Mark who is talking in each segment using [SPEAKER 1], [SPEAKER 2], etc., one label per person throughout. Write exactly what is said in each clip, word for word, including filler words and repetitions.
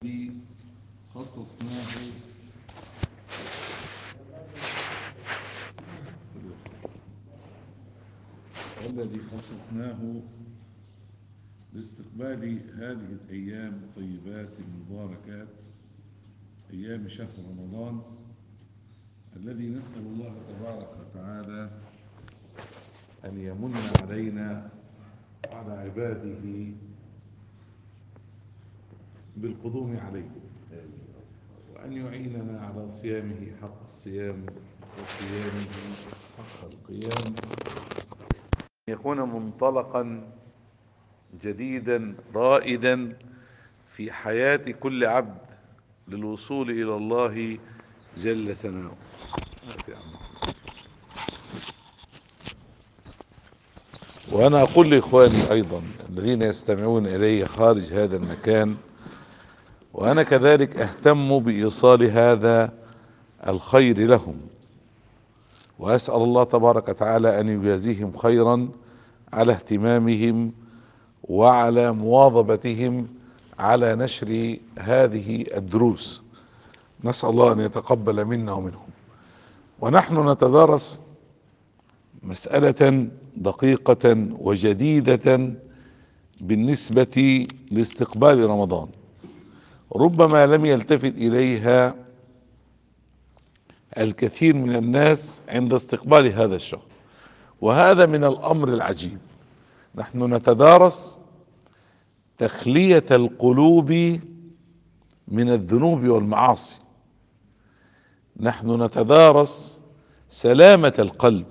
[SPEAKER 1] الذي خصصناه والذي خصصناه لاستقبال هذه الأيام الطيبات المباركات، أيام شهر رمضان الذي نسأل الله تبارك وتعالى أن يمن علينا وعلى عباده بالقدوم عليه، وأن يعيننا على صيامه حق الصيام وقيامه حق القيام، يكون منطلقا جديدا رائدا في حياة كل عبد للوصول إلى الله جل ثناؤه. وأنا أقول لإخواني أيضا الذين يستمعون إلي خارج هذا المكان، وأنا كذلك أهتم بإيصال هذا الخير لهم، وأسأل الله تبارك وتعالى أن يجازيهم خيرا على اهتمامهم وعلى مواظبتهم على نشر هذه الدروس. نسأل الله أن يتقبل منا ومنهم. ونحن نتدارس مسألة دقيقة وجديدة بالنسبة لاستقبال رمضان، ربما لم يلتفت إليها الكثير من الناس عند استقبال هذا الشهر، وهذا من الأمر العجيب. نحن نتدارس تخلية القلوب من الذنوب والمعاصي، نحن نتدارس سلامة القلب.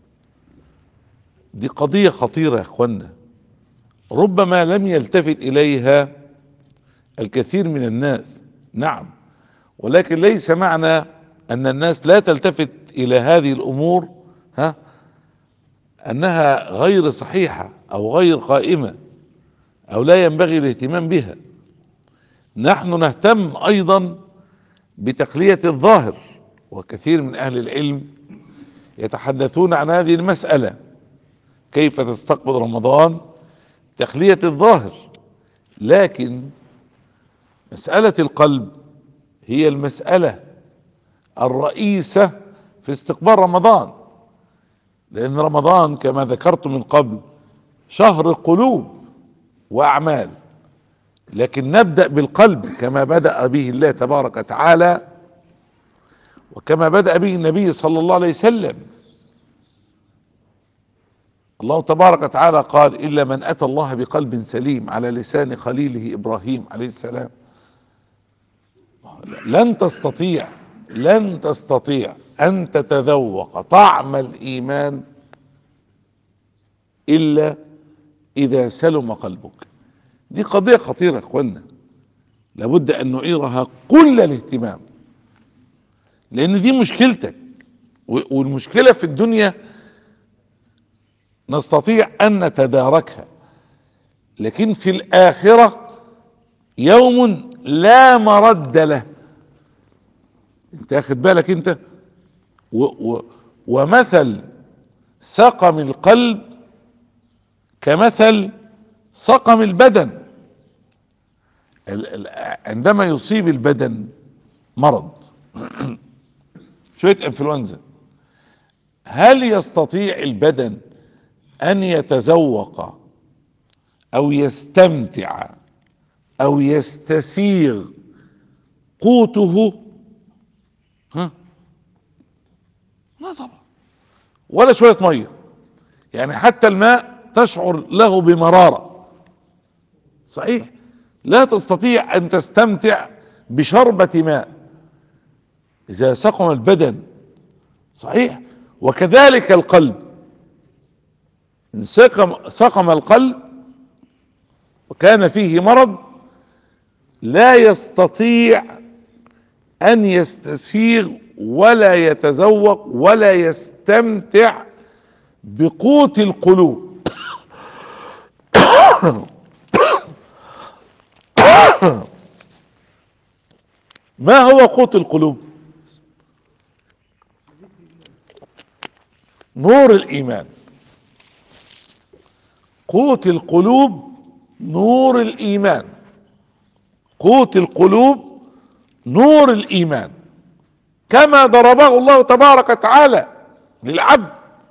[SPEAKER 1] دي قضية خطيرة يا اخوانا، ربما لم يلتفت اليها الكثير من الناس، نعم، ولكن ليس معنى ان الناس لا تلتفت الى هذه الامور ها انها غير صحيحة او غير قائمة او لا ينبغي الاهتمام بها. نحن نهتم ايضا بتخلية الظاهر، وكثير من اهل العلم يتحدثون عن هذه المسألة، كيف تستقبل رمضان، تخلية الظاهر. لكن مسألة القلب هي المسألة الرئيسة في استقبال رمضان، لأن رمضان كما ذكرت من قبل شهر قلوب وأعمال، لكن نبدأ بالقلب كما بدأ به الله تبارك وتعالى، وكما بدأ به النبي صلى الله عليه وسلم. الله تبارك وتعالى قال: إلا من أتى الله بقلب سليم، على لسان خليله إبراهيم عليه السلام. لن تستطيع لن تستطيع أن تتذوق طعم الإيمان إلا إذا سلم قلبك. دي قضية خطيرة يا اخوانا، لابد أن نعيرها كل الاهتمام، لأن دي مشكلتك، والمشكلة في الدنيا نستطيع أن نتداركها، لكن في الآخرة يوم لا مرد له. انت اخد بالك انت؟ و و ومثل سقم القلب كمثل سقم البدن. ال- ال- عندما يصيب البدن مرض شوية انفلونزا، هل يستطيع البدن ان يتذوق او يستمتع او يستسيغ قوته؟ ها، لا طبعا، ولا شوية مية. يعني حتى الماء تشعر له بمرارة، صحيح، لا تستطيع ان تستمتع بشربة ماء اذا سقم البدن، صحيح. وكذلك القلب، ان سقم سقم القلب وكان فيه مرض لا يستطيع ان يستسيغ ولا يتذوق ولا يستمتع بقوت القلوب. ما هو قوت القلوب؟ نور الايمان. قوت القلوب نور الايمان. قوت القلوب نور الايمان، كما ضربه الله تبارك وتعالى للعبد: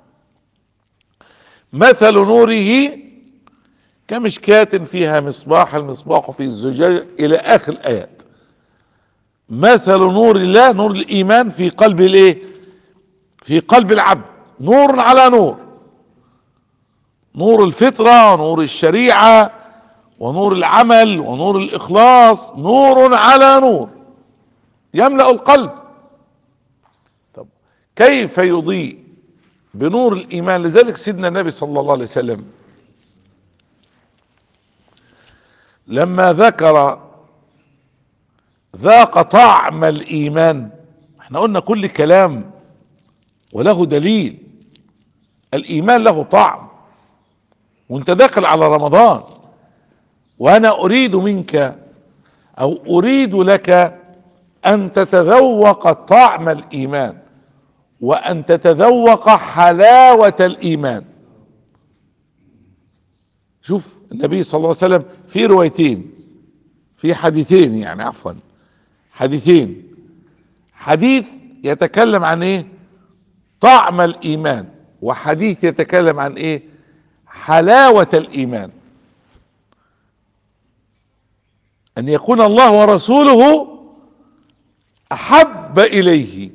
[SPEAKER 1] مثل نوره كمشكاة فيها مصباح، المصباح في الزجاجة، الى اخر الايات. مثل نور الله، نور الايمان في قلب الايه؟ في قلب العبد، نور على نور، نور الفطرة ونور الشريعة ونور العمل ونور الاخلاص، نور على نور يملأ القلب. طب كيف يضيء بنور الايمان؟ لذلك سيدنا النبي صلى الله عليه وسلم لما ذكر ذاق طعم الايمان، احنا قلنا كل كلام وله دليل، الايمان له طعم. وانت داخل على رمضان، وانا اريد منك او اريد لك ان تتذوق طعم الايمان، وان تتذوق حلاوة الايمان. شوف النبي صلى الله عليه وسلم في روايتين، في حديثين يعني عفوا حديثين، حديث يتكلم عن ايه؟ طعم الايمان، وحديث يتكلم عن ايه؟ حلاوة الايمان. ان يكون الله ورسوله احب اليه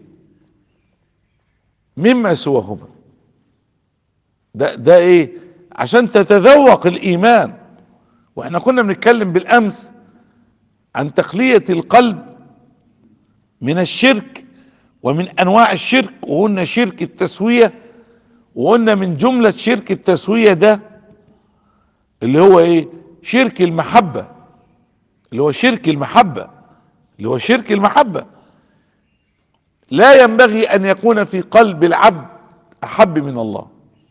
[SPEAKER 1] مما سواهما. ده ده ايه؟ عشان تتذوق الايمان. واحنا كنا بنتكلم بالامس عن تخلية القلب من الشرك ومن انواع الشرك، وقلنا شرك التسوية، وقلنا من جملة شرك التسوية ده اللي هو ايه؟ شرك المحبة، اللي هو شرك المحبة اللي هو شرك المحبة. لا ينبغي ان يكون في قلب العبد احب من الله،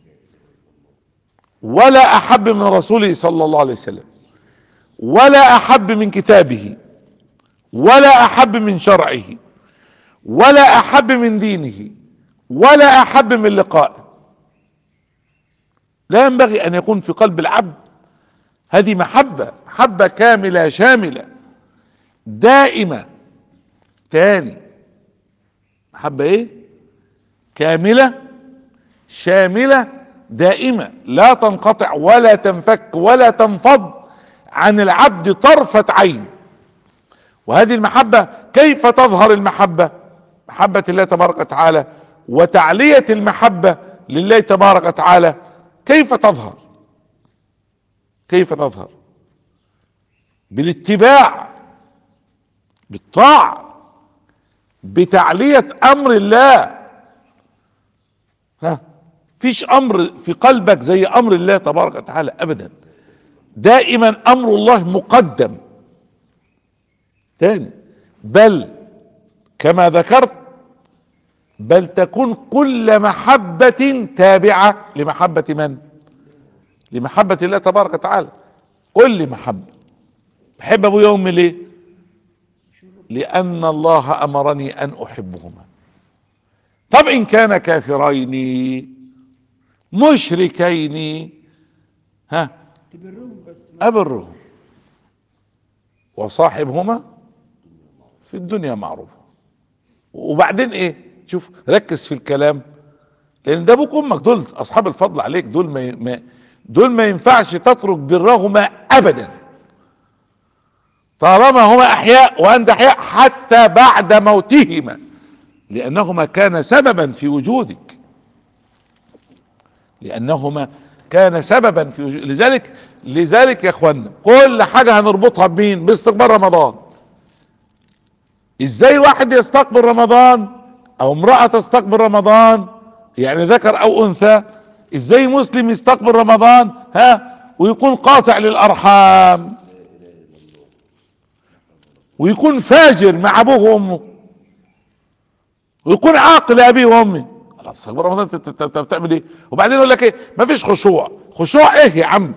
[SPEAKER 1] ولا احب من رسوله صلى الله عليه وسلم، ولا احب من كتابه، ولا احب من شرعه، ولا احب من دينه، ولا احب من لقائه. لا ينبغي ان يكون في قلب العبد هذه محبة، محبة كاملة شاملة دائمة. تاني، محبة ايه؟ كاملة شاملة دائمة، لا تنقطع ولا تنفك ولا تنفض عن العبد طرفة عين. وهذه المحبة كيف تظهر؟ المحبة محبة الله تبارك وتعالى وتعلية المحبة لله تبارك وتعالى كيف تظهر؟ كيف تظهر؟ بالاتباع، بالطاعة، بتعلية امر الله. ها، فيش امر في قلبك زي امر الله تبارك وتعالى ابدا، دائما امر الله مقدم. تاني، بل كما ذكرت، بل تكون كل محبة تابعة لمحبة من؟ لمحبة الله تبارك وتعالى. كل محبة. بحب ابويا وامي ليه؟ لان الله امرني ان احبهما. طب ان كان كافرين مشركين، ها، ابرهم وصاحبهما في الدنيا معروفة. وبعدين ايه؟ شوف، ركز في الكلام، لان ده ابوك وامك، دول اصحاب الفضل عليك، دول ما ما دول ما ينفعش تترك برهما ابدا طالما هما احياء وانت احياء، حتى بعد موتهما، لانهما كان سببا في وجودك، لانهما كان سببا في وجود. لذلك لذلك يا اخوانا كل حاجة هنربطها بمين؟ باستقبال رمضان. ازاي واحد يستقبل رمضان او امرأة تستقبل رمضان، يعني ذكر او انثى؟ ازاي مسلم يستقبل رمضان ها ويكون قاطع للارحام، ويكون فاجر مع ابوه وامه، ويكون عاقل لابيه وامه؟ تستقبل رمضان انت بتعمل ايه؟ وبعدين يقول لك ايه؟ مفيش خشوع. خشوع ايه يا عم؟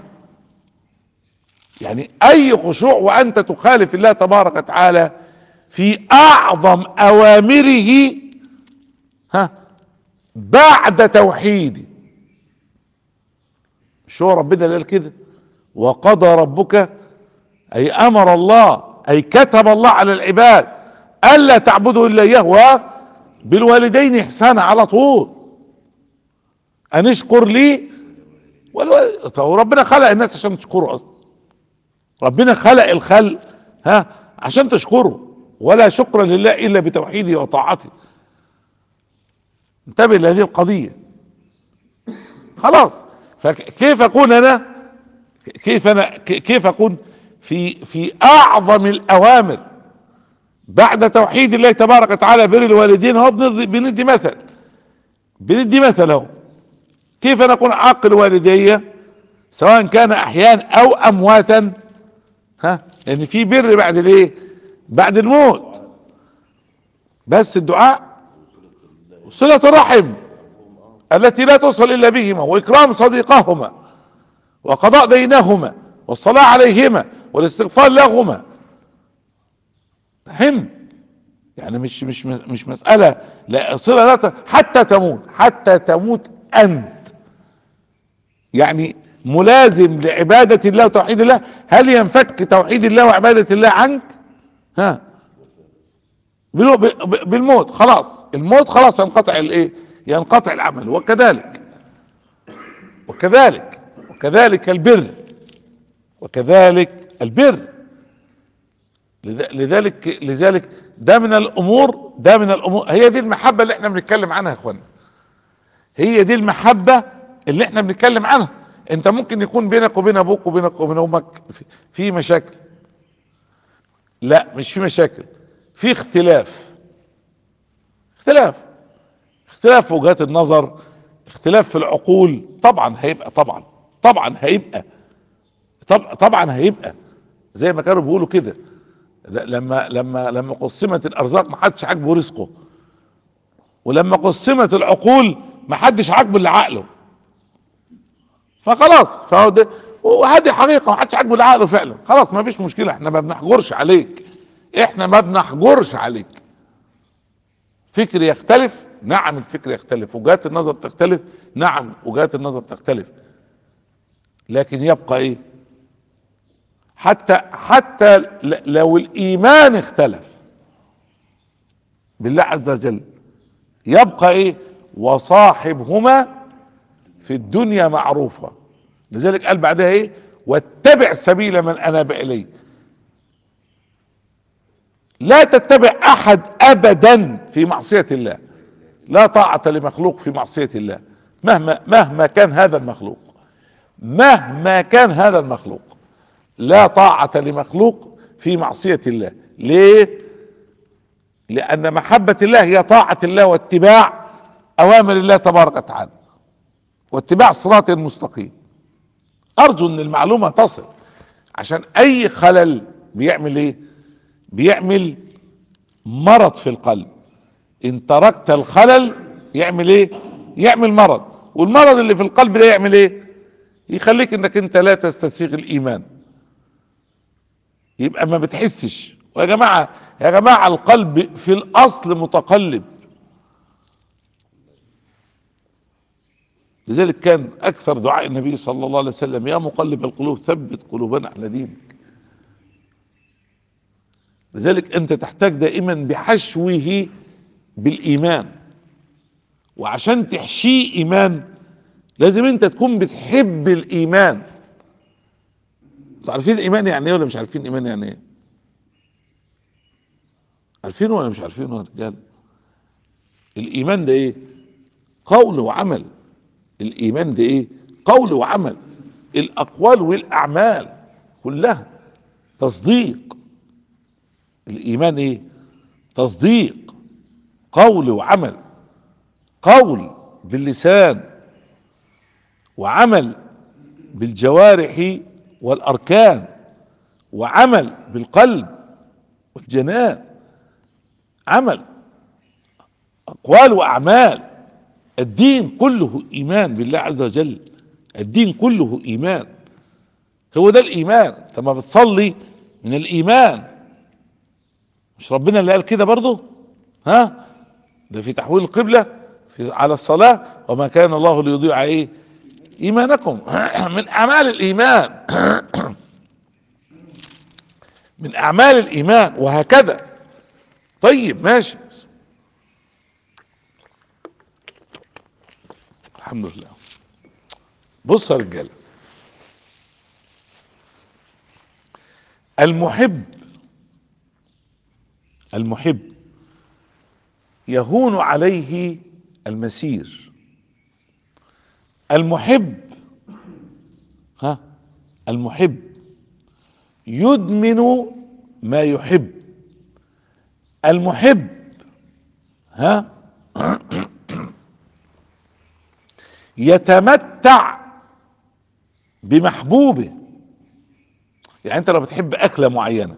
[SPEAKER 1] يعني اي خشوع وانت تخالف الله تبارك وتعالى في اعظم اوامره ها بعد توحيده؟ مش هو ربنا اللي قال كده؟ وقضى ربك، اي امر الله اي كتب الله على العباد الا تعبدوا الا اياه، وبالوالدين احسانا على طول، ان اشكر لي والوالد. طب ربنا خلق الناس عشان تشكره اصلا، ربنا خلق الخلق ها عشان تشكره، ولا شكر لله الا بتوحيده وطاعته. انتبه لهذه القضية. خلاص، فكيف اكون انا كيف انا كيف اكون في في اعظم الاوامر بعد توحيد الله تبارك وتعالى بر الوالدين؟ هو بندي بندي مثل بندي مثل اهو. كيف انا اكون عاقل والدي سواء كان احياء او امواتا؟ ها، لان يعني في بر بعد الايه؟ بعد الموت. بس الدعاء، صلة الرحم التي لا توصل الا بهما، واكرام صديقهما، وقضاء دينهما، والصلاة عليهما، والاستغفار لهما. هم يعني مش مش مش مسألة لا صلة لا ت- حتى تموت، حتى تموت انت يعني ملازم لعبادة الله وتوحيد الله. هل ينفك توحيد الله وعبادة الله عنك؟ ها، بالو- ب- بالموت. خلاص، الموت خلاص ينقطع الايه؟ ينقطع العمل. وكذلك وكذلك وكذلك البر، وكذلك البر. لذ- لذلك لذلك ده من الامور ده من الامور هي دي المحبة اللي احنا بنتكلم عنها يا اخوانا. هي دي المحبة اللي احنا بنتكلم عنها. انت ممكن يكون بينك وبين ابوك وبينك وبين امك في, في مشاكل. لا، مش في مشاكل، في اختلاف اختلاف اختلاف في وجهات النظر، اختلاف في العقول. طبعا هيبقى طبعا طبعا هيبقى طب طبعا هيبقى زي ما كانوا بيقولوا كده، ل- لما لما لما قسمت الارزاق ما حدش عاجبه رزقه، ولما قسمت العقول ما حدش عاجبه اللي عقله. فخلاص، فهو ده، وهذه حقيقة، ما حدش عاجبه اللي عقله فعلا. خلاص ما فيش مشكلة، احنا ما بنحجرش عليك، احنا ما بنحجرش عليك. فكر يختلف، نعم الفكر يختلف، وجهات النظر تختلف، نعم وجهات النظر تختلف، لكن يبقى ايه؟ حتى حتى ل- لو الايمان اختلف بالله عز وجل، يبقى ايه؟ وصاحبهما في الدنيا معروفة. لذلك قال بعدها ايه؟ واتبع سبيل من اناب الي. لا تتبع احد ابدا في معصية الله. لا طاعة لمخلوق في معصية الله، مهما مهما كان هذا المخلوق، مهما كان هذا المخلوق. لا طاعة لمخلوق في معصية الله. ليه؟ لان محبة الله هي طاعة الله واتباع اوامر الله تبارك وتعالى، واتباع الصراط المستقيم. ارجو ان المعلومة تصل، عشان اي خلل بيعمل ايه؟ بيعمل مرض في القلب. ان تركت الخلل يعمل ايه؟ يعمل مرض. والمرض اللي في القلب ده يعمل ايه؟ يخليك انك انت لا تستسيغ الايمان، يبقى ما بتحسش. ويا جماعة يا جماعة القلب في الاصل متقلب. لذلك كان اكثر دعاء النبي صلى الله عليه وسلم: يا مقلب القلوب ثبت قلوبنا على دينك. لذلك انت تحتاج دائما بحشوه بالايمان، وعشان تحشيه ايمان لازم انت تكون بتحب الايمان. انتوا عارفين الايمان يعني ايه ولا مش عارفين الايمان يعني ايه؟ عارفين ولا مش عارفين يا رجال؟ الايمان ده ايه؟ قول وعمل. الايمان ده ايه؟ قول وعمل. الاقوال والاعمال كلها تصديق. الايمان ايه؟ تصديق، قول وعمل. قول باللسان، وعمل بالجوارح والاركان، وعمل بالقلب والجنان. عمل، اقوال واعمال. الدين كله ايمان بالله عز وجل. الدين كله ايمان. هو ده الايمان. انت ما بتصلي من الايمان، مش ربنا اللي قال كده برضه؟ ها، ده في تحويل القبلة في على الصلاة: وما كان الله ليضيع ايه؟ ايمانكم. من اعمال الايمان. من اعمال الايمان وهكذا. طيب ماشي، الحمد لله. بص يا رجاله، المحب المحب يهون عليه المسير. المحب ها المحب يدمن ما يحب. المحب ها يتمتع بمحبوبه. يعني انت لو بتحب اكلة معينة،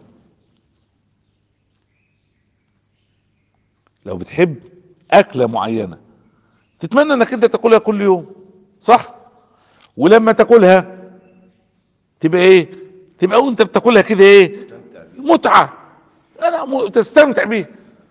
[SPEAKER 1] لو بتحب اكلة معينة تتمنى انك انت تاكلها كل يوم، صح؟ ولما تاكلها تبقى ايه؟ تبقى وانت بتاكلها كده ايه؟ متعة، تستمتع بيها.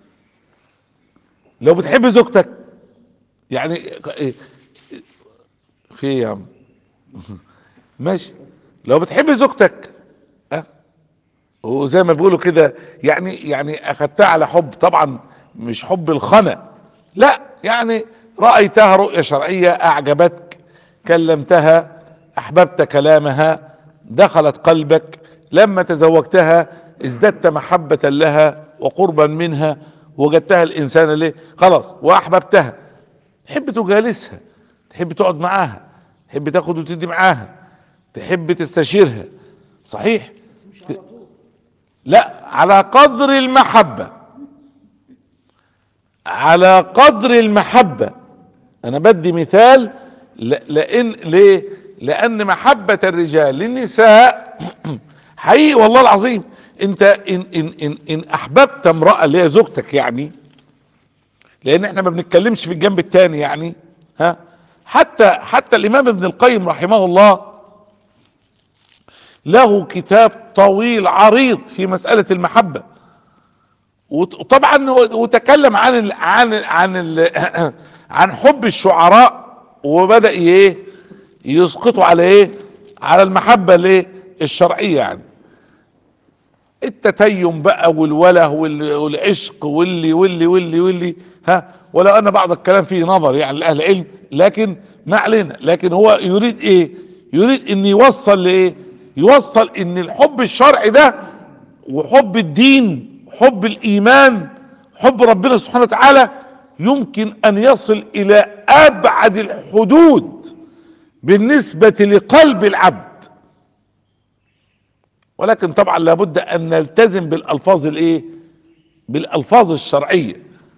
[SPEAKER 1] لو بتحب زوجتك يعني إيه؟ في ايه يا عم؟ ماشي. لو بتحب زوجتك أه؟ وزي ما بيقولوا كده، يعني يعني اخدتها على حب، طبعا مش حب الخنا، لا، يعني رأيتها رؤية شرعية، اعجبتك، كلمتها، احببت كلامها، دخلت قلبك، لما تزوجتها ازددت محبة لها وقربا منها، وجدتها الانسان اللي خلاص واحببتها، تحب تجالسها، تحب تقعد معاها، تحب تاخد وتدي معاها، تحب تستشيرها، صحيح؟ لا، على قدر المحبة، على قدر المحبة. انا بدي مثال، لان ليه؟ لان محبة الرجال للنساء حقيقي والله العظيم، انت ان ان ان, إن احببت امرأة اللي هي زوجتك، يعني لان احنا ما بنتكلمش في الجنب التاني، يعني ها، حتى حتى الامام ابن القيم رحمه الله له كتاب طويل عريض في مسألة المحبة، وطبعا وتكلم عن ال عن ال عن ال عن حب الشعراء، وبدأ ايه يسقطوا على ايه؟ على المحبة الايه الشرعية، يعني التتيم بقى والوله والعشق واللي واللي واللي واللي ها، ولو ان بعض الكلام فيه نظر يعني لاهل العلم، لكن ما علينا. لكن هو يريد ايه؟ يريد ان يوصل لايه؟ يوصل ان الحب الشرعي ده وحب الدين، حب الايمان، حب ربنا سبحانه وتعالى، يمكن ان يصل الى ابعد الحدود بالنسبة لقلب العبد. ولكن طبعا لابد ان نلتزم بالالفاظ الايه؟ بالالفاظ الشرعية.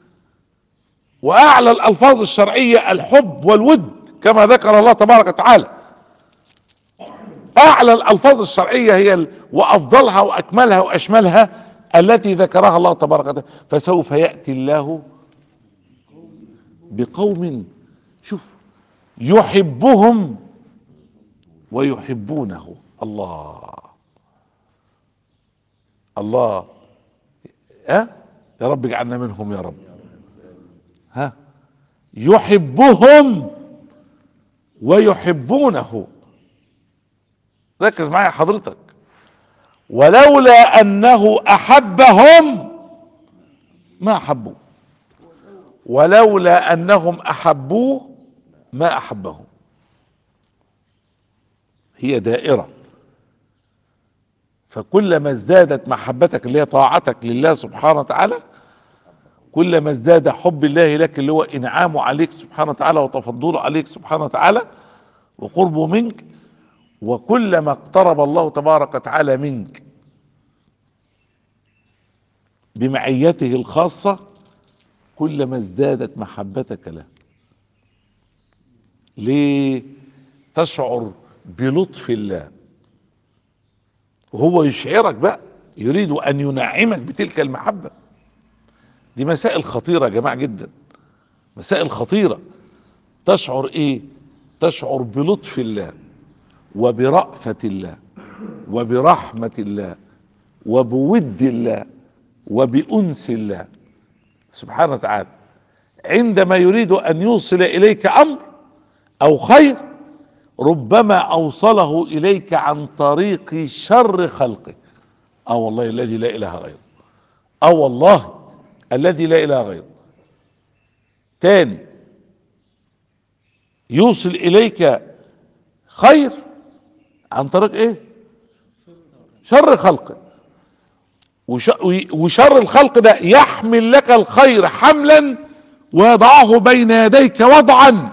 [SPEAKER 1] واعلى الالفاظ الشرعية الحب والود، كما ذكر الله تبارك وتعالى. اعلى الالفاظ الشرعية هي ال... وافضلها واكملها واشملها التي ذكرها الله تبارك وتعالى. فسوف يأتي الله بقوم، شوف، يحبهم ويحبونه. الله الله، ها أه؟ يا رب اجعلنا منهم يا رب. ها، يحبهم ويحبونه. ركز معايا حضرتك. ولولا انه احبهم ما احبوه، ولولا انهم احبوه ما احبهم. هي دائرة، فكلما ازدادت محبتك اللي هي طاعتك لله سبحانه وتعالى، كلما ازداد حب الله لك اللي هو انعامه عليك سبحانه وتعالى وتفضله عليك سبحانه وتعالى وقربه منك. وكلما اقترب الله تبارك وتعالى منك بمعيته الخاصة، كلما ازدادت محبتك له. ليه؟ تشعر بلطف الله، وهو يشعرك بقى، يريد ان ينعمك بتلك المحبة. دي مسائل خطيرة يا جماعة جدا، مسائل خطيرة. تشعر ايه؟ تشعر بلطف الله وبرأفة الله وبرحمة الله وبود الله وبأنس الله سبحانه وتعالى. عندما يريد ان يوصل اليك امر او خير، ربما اوصله اليك عن طريق شر خلقه. اه والله الذي لا اله غيره، اه والله الذي لا اله غيره. تاني، يوصل اليك خير عن طريق ايه؟ شر خلقه. وش- وشر الخلق ده يحمل لك الخير حملا ويضعه بين يديك وضعا،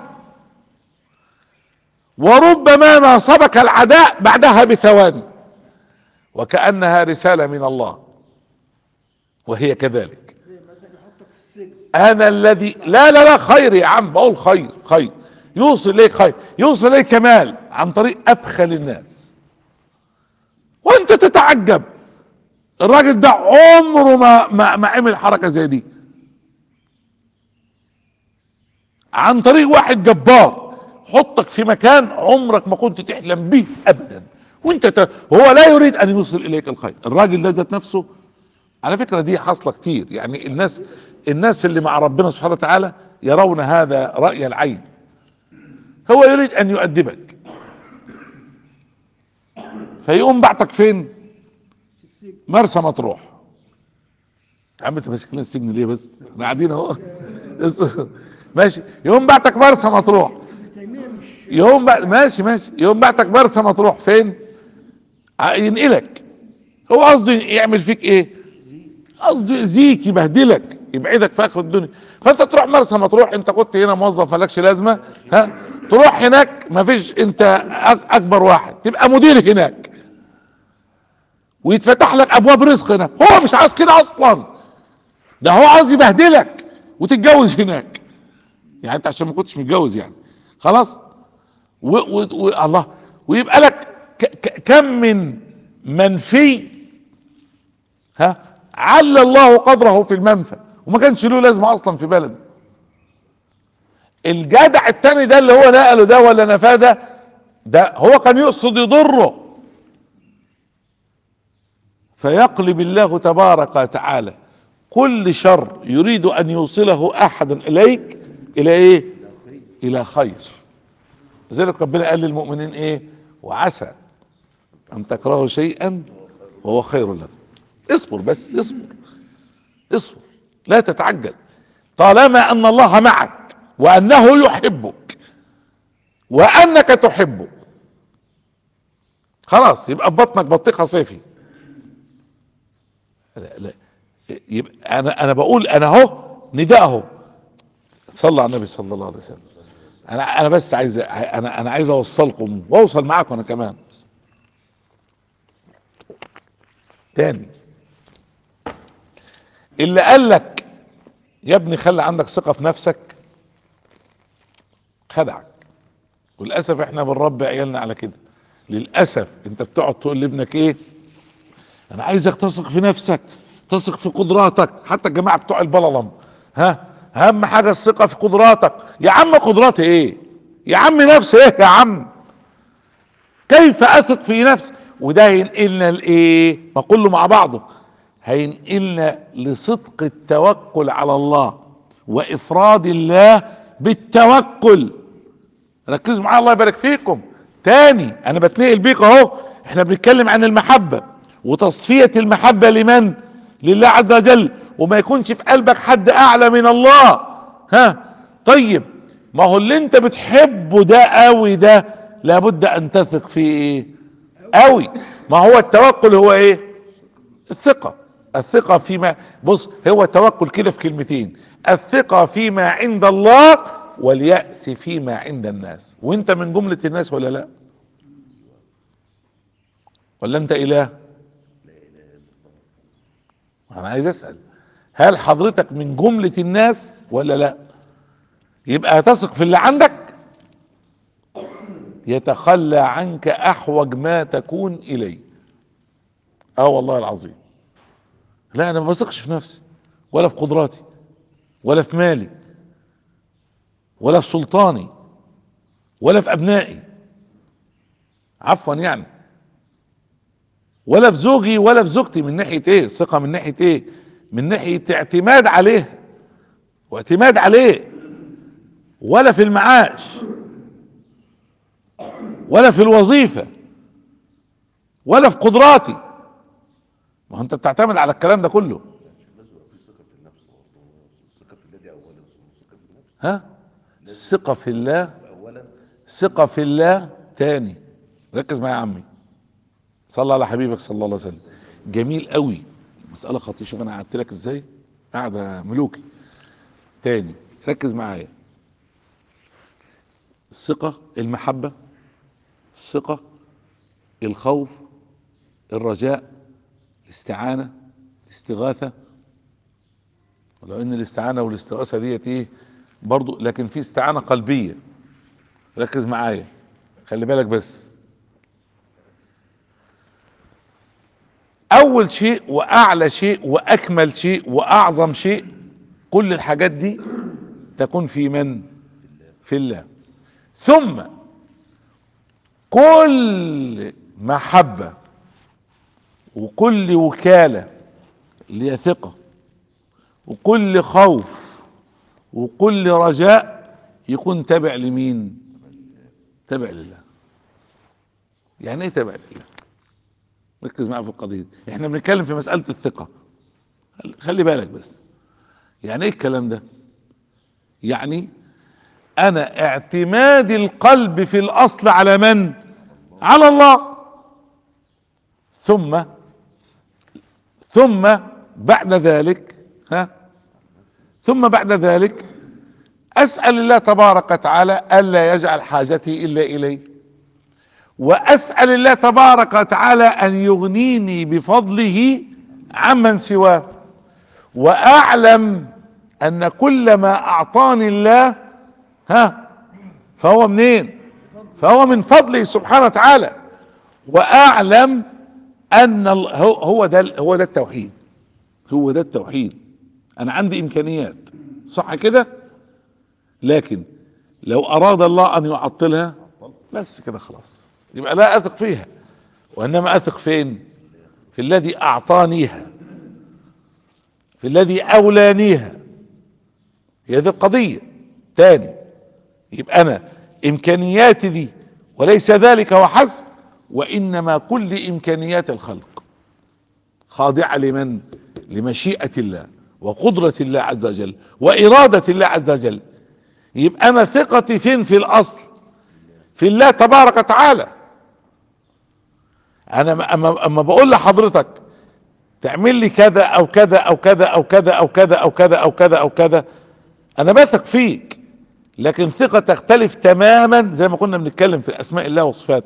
[SPEAKER 1] وربما ناصبك العداء بعدها بثواني وكأنها رسالة من الله، وهي كذلك. انا الذي لا لا لا خير يا عم، بقول خير خير يوصل اليك خير، يوصل اليك كمال عن طريق ابخل الناس. وانت تتعجب الراجل ده عمره ما ما, ما عمل حركة زي دي، عن طريق واحد جبار حطك في مكان عمرك ما كنت تحلم به ابدا، وانت ت... هو لا يريد ان يوصل اليك الخير. الراجل ده ذات نفسه، على فكرة دي حاصلة كتير، يعني الناس الناس اللي مع ربنا سبحانه وتعالى يرون هذا رأي العين. هو يريد ان يؤدبك فيقوم بعتك فين؟ مرسى مطروح. يا عم انت ماسكنا السجن ليه بس؟ احنا قاعدين اهو. ماشي، يقوم بعتك مرسى مطروح. يقوم بع... ماشي ماشي يقوم بعتك مرسى مطروح فين؟ ع- ينقلك. هو قصده يعمل فيك ايه؟ قصده يأذيك، يبهدلك، يبعدك في اخر الدنيا. فانت تروح مرسى مطروح، انت كنت هنا موظف مالكش لازمه، ها، تروح هناك مفيش، انت أك- اكبر واحد، تبقى مدير هناك ويتفتح لك ابواب رزق هناك. هو مش عايز كده اصلا، ده هو عايز يبهدلك وتتجوز هناك. يعني انت عشان ما كنتش متجوز يعني خلاص، و و و الله، ويبقى لك ك ك كم من منفي، ها، عل الله قدره في المنفى وما كانش له لازمه اصلا في بلده. الجدع التاني ده اللي هو نقله ده ولا نفاه ده، ده هو كان يقصد يضره، فيقلب الله تبارك وتعالى كل شر يريد ان يوصله احد اليك الى ايه؟ الى خير. لذلك ربنا قال للمؤمنين ايه؟ وعسى ان تكرهوا شيئا وهو خير لكم. اصبر بس، اصبر اصبر، لا تتعجل، طالما ان الله معك وانه يحبك وانك تحبه، خلاص يبقى في بطنك بطيخه صيفي. لا لا، يبقى انا انا بقول انا اهو نداء اهو، صلى على النبي صلى الله عليه وسلم. انا انا بس عايز، انا انا عايز اوصلكم واوصل معاكم انا كمان. تاني، اللي قال لك يا ابني خلي عندك ثقة في نفسك خدعك. وللاسف احنا بنربي عيالنا على كده. للاسف انت بتقعد تقول لابنك ايه؟ انا عايزك تثق في نفسك، تثق في قدراتك. حتى الجماعة بتوع البلطم، ها، اهم حاجة الثقة في قدراتك. يا عم قدراتي ايه؟ يا عم نفسي ايه يا عم؟ كيف اثق في نفسي؟ وده هينقلنا لايه؟ ما كله مع بعضه، هينقلنا لصدق التوكل على الله وافراد الله بالتوكل. ركزوا معايا الله يبارك فيكم. تاني انا بتنقل بيك اهو، احنا بنتكلم عن المحبة وتصفية المحبة لمن؟ لله عز وجل، وما يكونش في قلبك حد اعلى من الله. ها، طيب ما هو اللي انت بتحبه ده قوي ده لابد ان تثق فيه ايه؟ قوي. ما هو التوكل هو ايه؟ الثقة. الثقة فيما، بص هو التوكل كده في كلمتين: الثقة فيما عند الله واليأس فيما عند الناس. وانت من جملة الناس ولا لا؟ ولا انت اله؟ انا عايز اسأل، هل حضرتك من جملة الناس ولا لا؟ يبقى هتثق في اللي عندك، يتخلى عنك احوج ما تكون اليه. اه والله العظيم، لا انا ما بثقش في نفسي ولا في قدراتي ولا في مالي ولا في سلطاني ولا في ابنائي، عفوا يعني، ولا في زوجي ولا في زوجتي. من ناحية ايه الثقة؟ من ناحية ايه؟ من ناحية اعتماد عليه واعتماد عليه، ولا في المعاش ولا في الوظيفة ولا في قدراتي. ما هو انت بتعتمد على الكلام ده كله. ها، الثقة في الله، ثقة في الله تاني. ركز معايا يا عمي، صلى على حبيبك صلى الله عليه وسلم. جميل قوي، مسألة خطيرة. شوف انا قعدت لك ازاي، قاعدة ملوكي. تاني ركز معايا، الثقة، المحبة، الثقة، الخوف، الرجاء، الاستعانة، الاستغاثة. ولو ان الاستعانة والاستغاثة ديت ايه برضو، لكن في استعانة قلبية. ركز معايا، خلي بالك بس. اول شيء واعلى شيء واكمل شيء واعظم شيء، كل الحاجات دي تكون في من؟ في الله. ثم كل محبة وكل وكالة اللي هي ثقة وكل خوف وكل رجاء يكون تابع لمين؟ تابع لله. يعني ايه تابع لله؟ ركز معايا في القضية دي. احنا بنتكلم في مسألة الثقة، خلي بالك بس. يعني ايه الكلام ده؟ يعني انا اعتماد القلب في الاصل على من؟ على الله. ثم ثم بعد ذلك ها ثم بعد ذلك اسأل الله تبارك وتعالى الا يجعل حاجتي الا اليه، واسأل الله تبارك وتعالى ان يغنيني بفضله عمن سواه، واعلم ان كل ما اعطاني الله ها فهو منين؟ فهو من فضله سبحانه وتعالى. واعلم ان هو هو ده هو ده التوحيد، هو ده التوحيد. انا عندي امكانيات صح كده، لكن لو اراد الله ان يعطلها بس كده خلاص، يبقى لا اثق فيها، وانما اثق فين؟ في الذي اعطانيها، في الذي اولانيها. هي دي القضية. تاني، يبقى انا امكانياتي دي وليس ذلك وحسب، وانما كل امكانيات الخلق خاضعة لمن؟ لمشيئة الله وقدرة الله عز وجل وارادة الله عز وجل. يبقى انا ثقتي فين في الاصل؟ في الله تبارك وتعالى. انا اما اما بقول لحضرتك تعمل لي كذا او كذا او كذا او كذا او كذا او كذا او كذا او كذا، انا بثق فيك، لكن ثقة تختلف تماما زي ما كنا بنتكلم في اسماء الله وصفاته.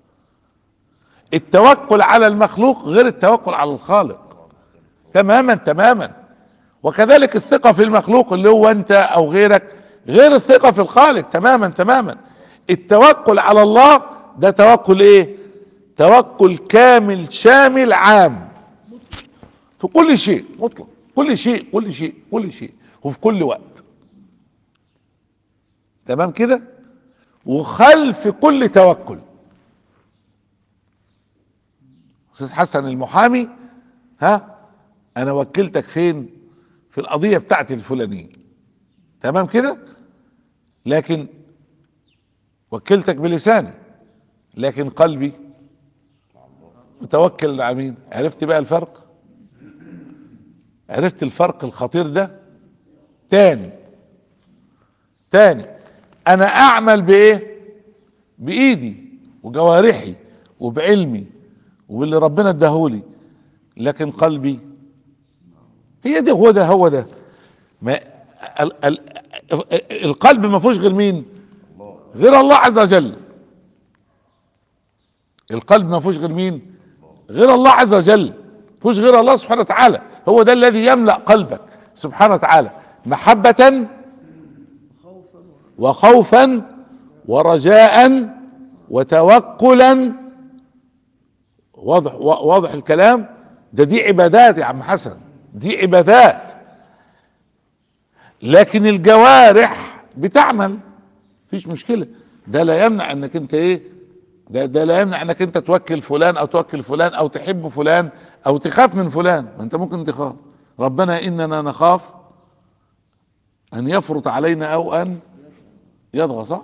[SPEAKER 1] التوكل على المخلوق غير التوكل على الخالق تماما تماما. وكذلك الثقة في المخلوق اللي هو انت او غيرك غير الثقة في الخالق تماما تماما. التوكل على الله ده توكل ايه؟ توكل كامل شامل عام في كل شيء مطلق، كل شيء كل شيء كل شيء وفي كل وقت. تمام كده؟ وخلف كل توكل. استاذ حسن المحامي، ها انا وكلتك فين؟ في القضية بتاعتي الفلانية، تمام كده؟ لكن وكلتك بلساني، لكن قلبي متوكل على مين؟ عرفت بقى الفرق؟ عرفت الفرق الخطير ده؟ تاني تاني انا اعمل بايه؟ بايدي وجوارحي وبعلمي واللي ربنا اداهولي، لكن قلبي، هي دي، هو ده هو ده ما ال ال القلب ما فيهوش غير مين؟ غير الله عز وجل. القلب ما فيهوش غير مين؟ غير الله عز وجل، ما فيهوش غير الله سبحانه وتعالى. هو ده الذي يملأ قلبك سبحانه وتعالى محبة وخوفا ورجاء وتوكلا. واضح واضح الكلام ده؟ دي عبادات يا عم حسن، دي عبادات. لكن الجوارح بتعمل، مفيش مشكلة. ده لا يمنع انك انت ايه، ده, ده لا يمنع انك انت توكل فلان او توكل فلان او تحب فلان او تخاف من فلان. ما انت ممكن تخاف، ربنا اننا نخاف ان يفرط علينا او ان يطغى، صح؟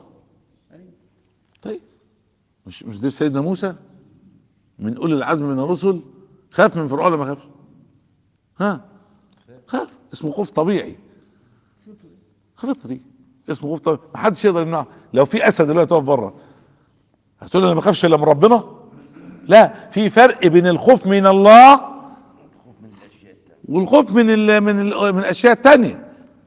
[SPEAKER 1] طيب مش مش ده سيدنا موسى من اولي العزم من الرسل؟ خاف من فرعون ولا ما خافش؟ ها خاف، اسمه خوف طبيعي فطري، اسمه خوف طبيعي، ما حدش يقدر يمنعه. لو في اسد دلوقتي واقف بره هتقول انا ما بخافش الا من ربنا؟ لا، في فرق بين الخوف من الله والخوف من ال من ال من الاشياء التانية.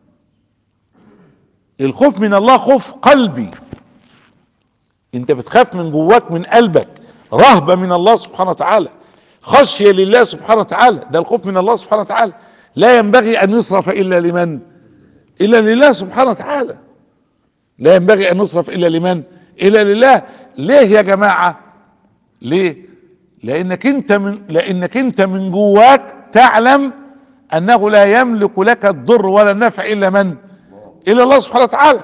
[SPEAKER 1] الخوف من الله خوف قلبي، انت بتخاف من جواك من قلبك، رهبة من الله سبحانه وتعالى، خشية لله سبحانه وتعالى، ده الخوف من الله سبحانه وتعالى. لا ينبغي ان يصرف الا لمن؟ الا لله سبحانه وتعالى. لا ينبغي ان نصرف الا لمن؟ الا لله. ليه يا جماعة؟ ليه؟ لانك انت من لانك انت من جواك تعلم انه لا يملك لك الضر ولا النفع الا من؟ الا الله سبحانه وتعالى.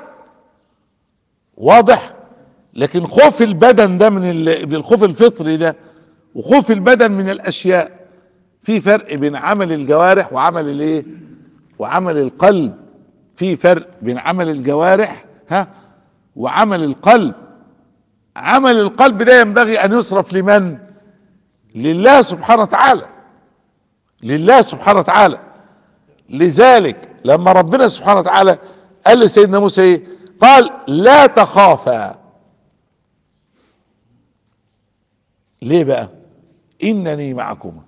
[SPEAKER 1] واضح؟ لكن خوف البدن ده من الخوف الفطري ده وخوف البدن من الاشياء، في فرق بين عمل الجوارح وعمل الايه؟ وعمل القلب. في فرق بين عمل الجوارح ها وعمل القلب. عمل القلب ده ينبغي ان يصرف لمن؟ لله سبحانه وتعالى، لله سبحانه وتعالى. لذلك لما ربنا سبحانه وتعالى قال لسيدنا موسى ايه؟ قال لا تخافا. ليه بقى؟ انني معكما.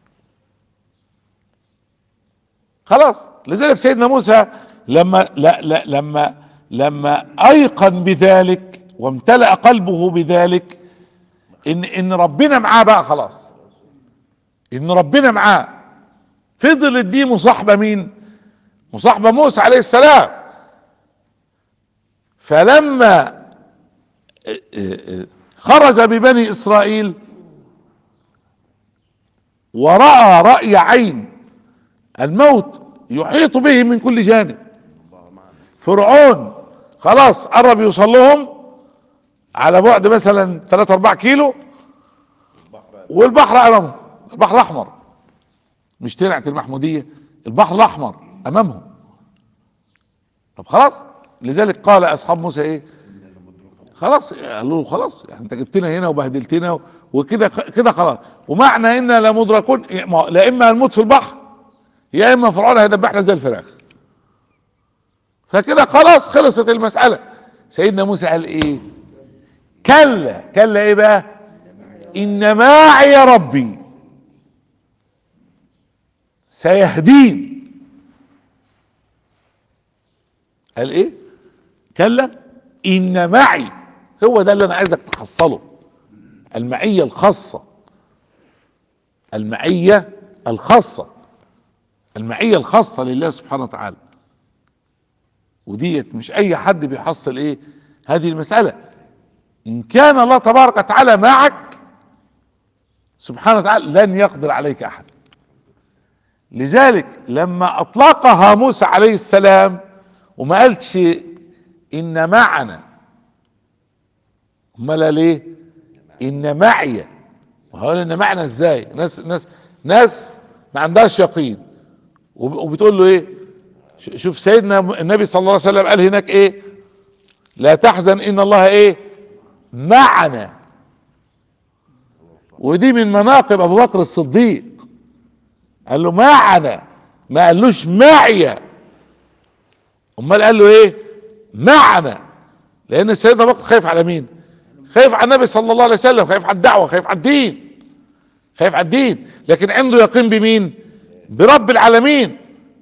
[SPEAKER 1] خلاص. لذلك سيدنا موسى لما لا لا لما لما ايقن بذلك وامتلأ قلبه بذلك ان ان ربنا معاه بقى، خلاص ان ربنا معاه، فضلت دي مصاحبة مين؟ مصاحبة موسى عليه السلام. فلما خرج ببني اسرائيل ورأى رأي عين الموت يحيط به من كل جانب، فرعون خلاص قرب يوصل لهم على بعد مثلا ثلاثة أربعة كيلو، والبحر امامهم، البحر الاحمر، مش ترعة المحمودية، البحر الاحمر امامهم. طب خلاص. لذلك قال اصحاب موسى ايه؟ خلاص، قالوا له خلاص يعني انت جبتنا هنا وبهدلتنا وكده كده خلاص، ومعنى انا لمدركون، لا اما هنموت في البحر يا اما فرعون هيدبحنا زي الفراخ. فكده خلاص خلصت المسألة. سيدنا موسى قال ايه؟ كلا. كلا ايه بقى؟ ان معي ربي سيهدين. قال ايه؟ كلا ان معي. هو ده اللي انا عايزك تحصله، المعية الخاصة، المعية الخاصة، المعية الخاصة لله سبحانه وتعالى. وديت مش اي حد بيحصل ايه هذه المسألة. ان كان الله تبارك وتعالى معك سبحانه وتعالى لن يقدر عليك احد. لذلك لما اطلقها موسى عليه السلام وما قالش ان معنا، امال ليه ان معي؟ وهقول ان معنا ازاي؟ ناس ناس ناس ما عندهاش يقين وبتقول له ايه؟ شوف سيدنا النبي صلى الله عليه وسلم قال هناك ايه؟ لا تحزن ان الله ايه؟ معنا. ودي من مناقب ابو بكر الصديق، قال له معنا، ما قالوش معي. امال قال له ايه؟ معنا. لان سيدنا ابو بكر خايف على مين؟ خايف على النبي صلى الله عليه وسلم، خايف على الدعوة، خايف على الدين، خايف على الدين، لكن عنده يقين بمين؟ برب العالمين.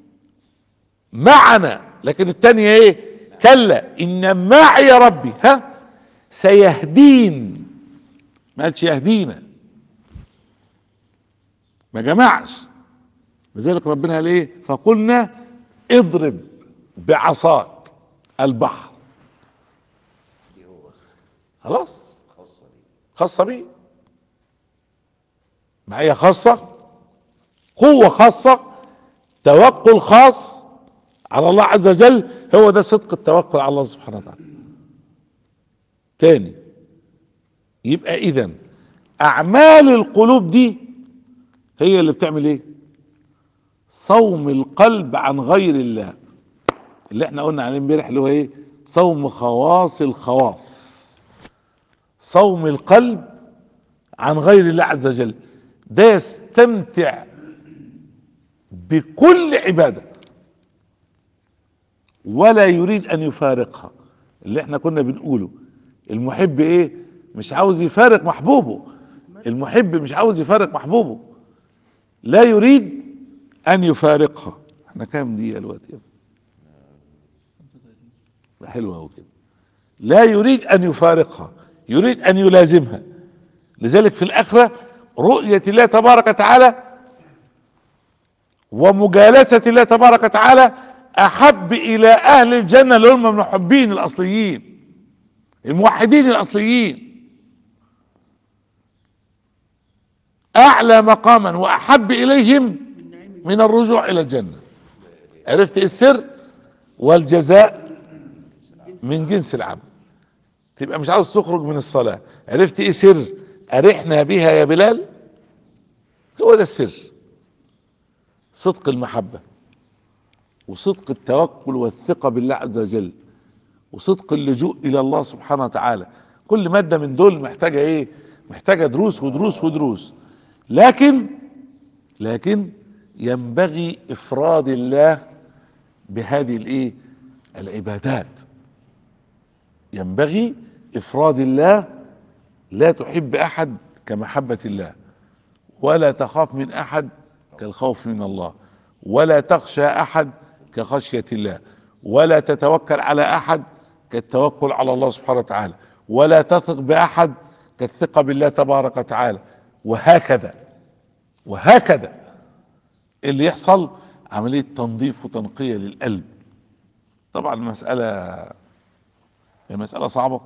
[SPEAKER 1] معنا. لكن التانية ايه؟ كلا ان معي ربي ها سيهدين. ما قالش يهدينا، ما جمعش. لذلك ربنا قال ايه؟ فقلنا اضرب بعصاك البحر. خلاص، خاصة بيه، معية خاصة، قوة خاصة، توكل خاص على الله عز وجل. هو ده صدق التوكل على الله سبحانه وتعالى. تاني، يبقى اذا اعمال القلوب دي هي اللي بتعمل ايه؟ صوم القلب عن غير الله، اللي احنا قلنا عليه امبارح، اللي هو ايه؟ صوم خواص الخواص، صوم القلب عن غير الله عز وجل، ده يستمتع بكل عبادة ولا يريد ان يفارقها. اللي احنا كنا بنقوله، المحب ايه؟ مش عاوز يفارق محبوبه. المحب مش عاوز يفارق محبوبه، لا يريد ان يفارقها. احنا كام دقيقة دلوقتي؟ حلوة اهو كده. لا يريد ان يفارقها، يريد ان يلازمها. لذلك في الاخرة رؤية الله تبارك وتعالى ومجالسة الله تبارك وتعالى احب الى اهل الجنة اللي هم المحبين الاصليين، الموحدين الاصليين، اعلى مقاما واحب اليهم من الرجوع الى الجنة. عرفت ايه السر؟ والجزاء من جنس العمل. تبقى مش عاوز تخرج من الصلاة. عرفت ايه سر ارحنا بها يا بلال؟ هو ده السر، صدق المحبة وصدق التوكل والثقة بالله عز وجل وصدق اللجوء الى الله سبحانه وتعالى. كل مادة من دول محتاجة ايه؟ محتاجة دروس ودروس ودروس. لكن لكن ينبغي افراد الله بهذه الايه؟ العبادات. ينبغي افراد الله. لا تحب احد كمحبة الله، ولا تخاف من احد كالخوف من الله، ولا تخشى احد كخشية الله، ولا تتوكل على احد كالتوكل على الله سبحانه وتعالى، ولا تثق باحد كالثقة بالله تبارك وتعالى. وهكذا وهكذا اللي يحصل عملية تنظيف وتنقية للقلب. طبعا المسألة المسألة صعبة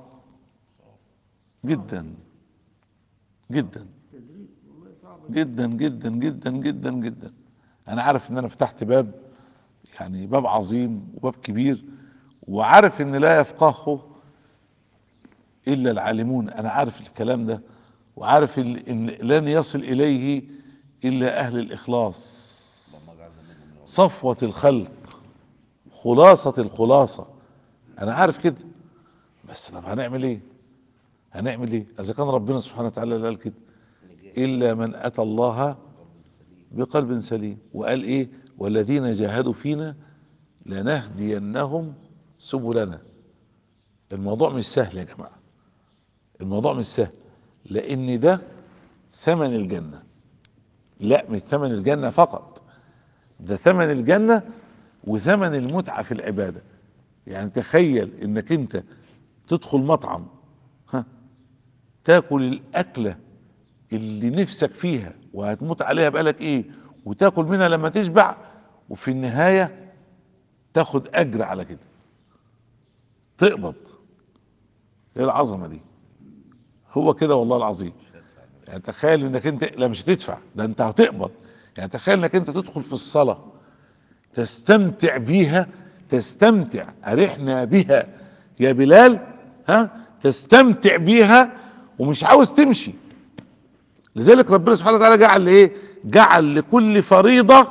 [SPEAKER 1] جدا جدا جدا جدا جدا جدا جدا. انا عارف ان انا فتحت باب، يعني باب عظيم وباب كبير، وعارف ان لا يفقهه الا العالمون. انا عارف الكلام ده، وعارف ان لن يصل اليه الا اهل الاخلاص، صفوة الخلق، خلاصة الخلاصة. انا عارف كده، بس طب هنعمل ايه؟ هنعمل ايه اذا كان ربنا سبحانه وتعالى قال كده؟ الا من اتى الله بقلب سليم. وقال ايه؟ والذين جاهدوا فينا لنهدينهم سبلنا. الموضوع مش سهل يا جماعة، الموضوع مش سهل، لان ده ثمن الجنة. لا، مش ثمن الجنة فقط، ده ثمن الجنة وثمن المتعة في العبادة. يعني تخيل انك انت تدخل مطعم، ها، تاكل الاكلة اللي نفسك فيها وهتموت عليها بقالك ايه، وتاكل منها لما تشبع، وفي النهاية تاخد اجر على كده، تقبض. ايه العظمة دي؟ هو كده والله العظيم. يعني تخيل انك انت لا مش هتدفع، ده انت هتقبض. يعني تخيل انك انت تدخل في الصلاة تستمتع بيها، تستمتع ارحنا بها يا بلال، ها، تستمتع بيها ومش عاوز تمشي. لذلك ربنا سبحانه وتعالى جعل ايه؟ جعل لكل فريضة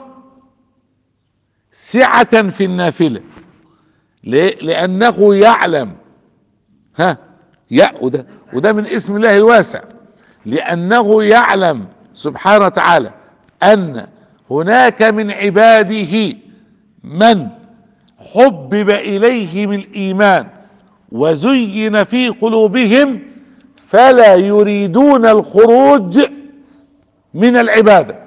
[SPEAKER 1] سعة في النافلة. ليه؟ لانه يعلم، ها، يا وده وده من اسم الله الواسع، لانه يعلم سبحانه وتعالى ان هناك من عباده من حبب اليهم الايمان وزين في قلوبهم فلا يريدون الخروج من العبادة،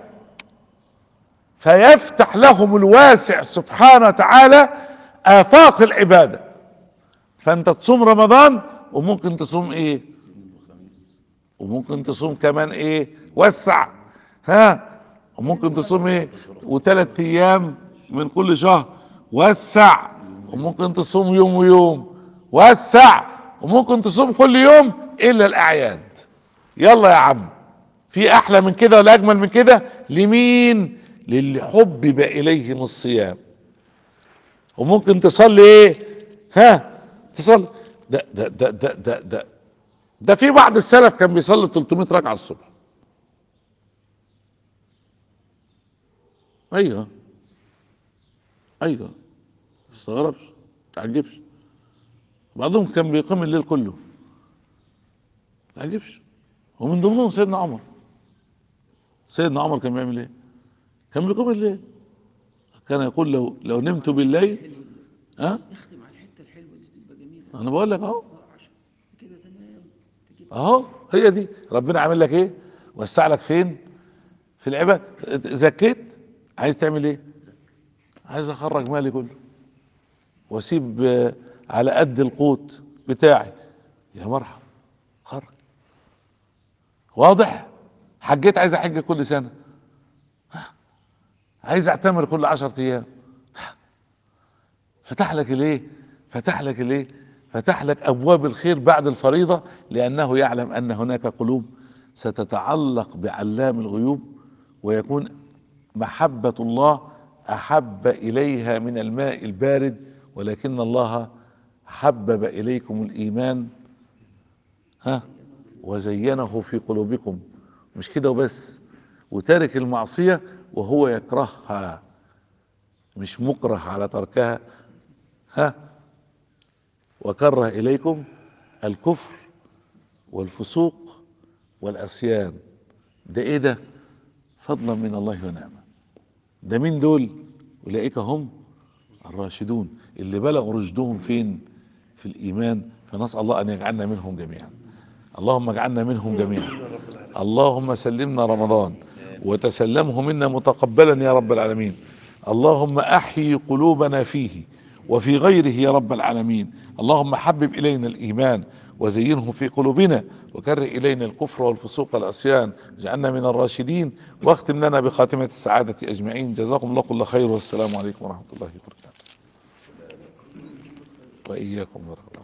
[SPEAKER 1] فيفتح لهم الواسع سبحانه وتعالى آفاق العبادة. فانت تصوم رمضان وممكن تصوم ايه؟ وممكن تصوم كمان ايه؟ وسع، ها، وممكن تصوم ايه؟ وثلاث ايام من كل شهر، وسع. وممكن تصوم يوم ويوم، وسع. وممكن تصوم كل يوم الا الاعياد. يلا يا عم، في احلى من كده ولا اجمل من كده؟ لمين؟ للي حبب اليهم الصيام. وممكن تصلي ايه؟ ها، تصلي. ده ده ده ده ده ده, ده في بعض السلف كان بيصلي ثلاثمائة ركعة الصبح. ايوه ايوه، ما تستغربش، ما تعجبش. بعضهم كان بيقيم الليل كله، ما تعجبش. ومن ضمنهم سيدنا عمر. سيدنا عمر كان بيعمل ايه؟ كان بيقوم الليل. كان يقول لو لو نمت بالليل. ها؟
[SPEAKER 2] نختم على الحته الحلوه دي تبقى جميله.
[SPEAKER 1] انا بقول لك اهو،
[SPEAKER 2] اه عشان كده تمام. تجيب
[SPEAKER 1] اهو هي دي ربنا عامل لك ايه؟ وسع لك فين؟ في العباد. زكيت، عايز تعمل ايه؟ عايز اخرج مالي كله واسيب آه، على قد القوت بتاعي. يا مرحب، خرج. واضح؟ حجيت، عايز احج كل سنه، عايز اعتمر كل عشرة ايام. فتح لك الايه؟ فتح لك الايه؟ فتح لك ابواب الخير بعد الفريضه، لانه يعلم ان هناك قلوب ستتعلق بعلام الغيوب، ويكون محبه الله احب اليها من الماء البارد، ولكن الله حبب اليكم الايمان ها وزينه في قلوبكم. مش كده وبس، وتارك المعصيه وهو يكرهها، مش مكره على تركها. ها وكره اليكم الكفر والفسوق والعصيان. ده ايه ده؟ فضلا من الله ونعمه. ده مين دول؟ اولئك هم الراشدون، اللي بلغوا رشدهم فين؟ في الايمان. فنسال الله ان يجعلنا منهم جميعا. اللهم اجعلنا منهم جميعا. اللهم سلمنا رمضان وتسلمه منا متقبلا يا رب العالمين. اللهم احيي قلوبنا فيه وفي غيره يا رب العالمين. اللهم حبب الينا الايمان وزينه في قلوبنا، وكره الينا الكفر والفسوق والعصيان، اجعلنا من الراشدين، واختم لنا بخاتمة السعادة اجمعين. جزاكم الله كل خير، والسلام عليكم ورحمة الله وبركاته. واياكم ورحمة الله.